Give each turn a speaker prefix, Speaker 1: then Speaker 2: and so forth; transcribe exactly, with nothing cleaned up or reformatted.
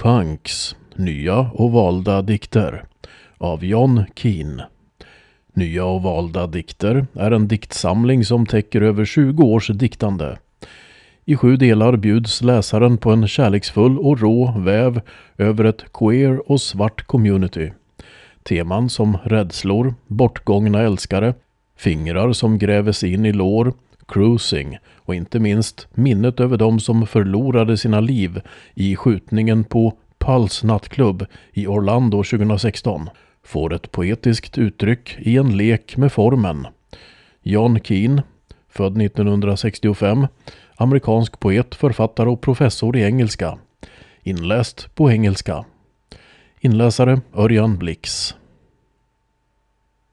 Speaker 1: Punks, nya och valda dikter av John Keane. Nya och valda dikter är en diktsamling som täcker över tjugo års diktande. I sju delar bjuds läsaren på en kärleksfull och rå väv över ett queer och svart community. Teman som rädslor, bortgångna älskare, fingrar som grävs in i lår, cruising och inte minst minnet över dem som förlorade sina liv i skjutningen på Pulse nattklubb i Orlando tjugohundrasexton får ett poetiskt uttryck i en lek med formen. John Keane, född nittonhundrasextiofem, amerikansk poet, författare och professor i engelska. Inläst på engelska. Inläsare Örjan Blix.